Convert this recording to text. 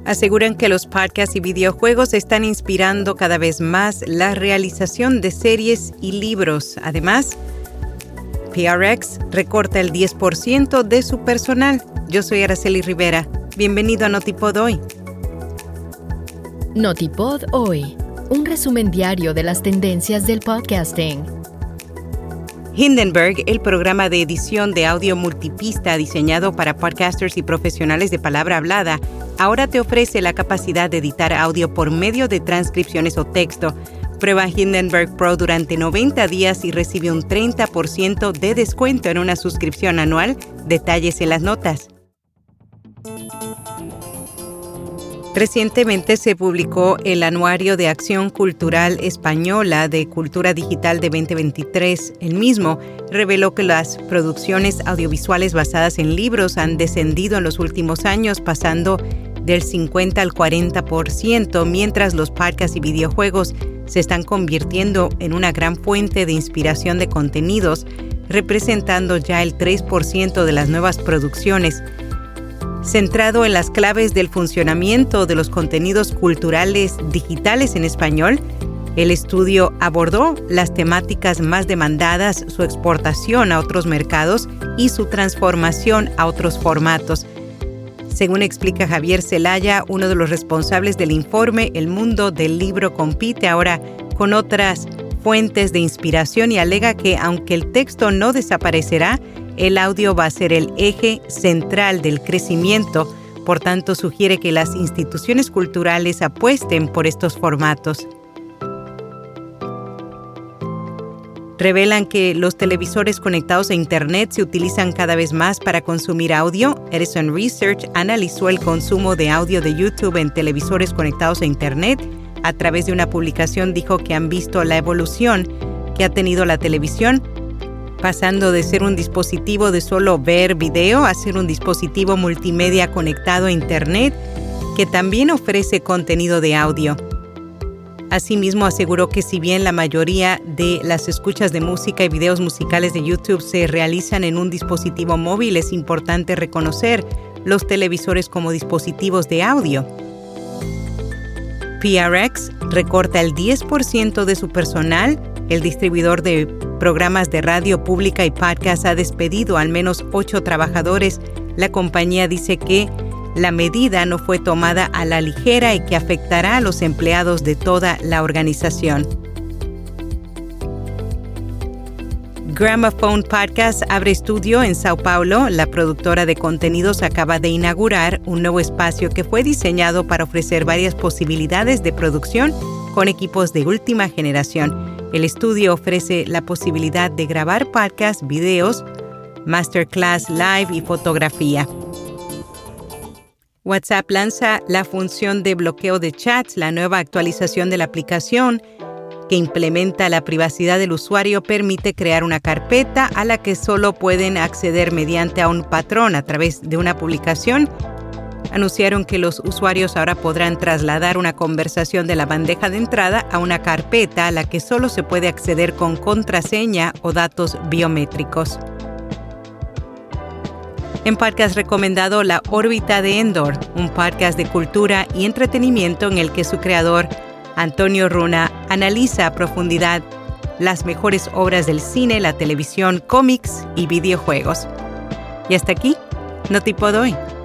Aseguran que los podcasts y videojuegos están inspirando cada vez más la realización de series y libros. Además, PRX recorta el 10% de su personal. Yo soy Araceli Rivera. Bienvenido a Notipod Hoy. Notipod Hoy, un resumen diario de las tendencias del podcasting. Hindenburg, el programa de edición de audio multipista diseñado para podcasters y profesionales de palabra hablada, ahora te ofrece la capacidad de editar audio por medio de transcripciones o texto. Prueba Hindenburg Pro durante 90 días y recibe un 30% de descuento en una suscripción anual. Detalles en las notas. Recientemente se publicó el Anuario de Acción Cultural Española de Cultura Digital de 2023. El mismo reveló que las producciones audiovisuales basadas en libros han descendido en los últimos años, pasando del 50 al 40%, mientras los podcasts y videojuegos se están convirtiendo en una gran fuente de inspiración de contenidos, representando ya el 3% de las nuevas producciones. Centrado en las claves del funcionamiento de los contenidos culturales digitales en español, el estudio abordó las temáticas más demandadas, su exportación a otros mercados y su transformación a otros formatos. Según explica Javier Zelaya, uno de los responsables del informe, el mundo del libro compite ahora con otras fuentes de inspiración y alega que, aunque el texto no desaparecerá, el audio va a ser el eje central del crecimiento. Por tanto, sugiere que las instituciones culturales apuesten por estos formatos. Revelan que los televisores conectados a Internet se utilizan cada vez más para consumir audio. Edison Research analizó el consumo de audio de YouTube en televisores conectados a Internet. A través de una publicación dijo que han visto la evolución que ha tenido la televisión, pasando de ser un dispositivo de solo ver video a ser un dispositivo multimedia conectado a Internet que también ofrece contenido de audio. Asimismo, aseguró que si bien la mayoría de las escuchas de música y videos musicales de YouTube se realizan en un dispositivo móvil, es importante reconocer los televisores como dispositivos de audio. PRX recorta el 10% de su personal. El distribuidor de programas de radio pública y podcast ha despedido al menos 8 trabajadores. La compañía dice que la medida no fue tomada a la ligera y que afectará a los empleados de toda la organización. Gramophone Podcast abre estudio en Sao Paulo. La productora de contenidos acaba de inaugurar un nuevo espacio que fue diseñado para ofrecer varias posibilidades de producción con equipos de última generación. El estudio ofrece la posibilidad de grabar podcasts, videos, masterclass live y fotografía. WhatsApp lanza la función de bloqueo de chats. La nueva actualización de la aplicación que implementa la privacidad del usuario permite crear una carpeta a la que solo pueden acceder mediante a un patrón a través de una publicación. Anunciaron que los usuarios ahora podrán trasladar una conversación de la bandeja de entrada a una carpeta a la que solo se puede acceder con contraseña o datos biométricos. En podcast recomendado La órbita de Endor, un podcast de cultura y entretenimiento en el que su creador, Antonio Runa, analiza a profundidad las mejores obras del cine, la televisión, cómics y videojuegos. Y hasta aquí, Notipod Hoy.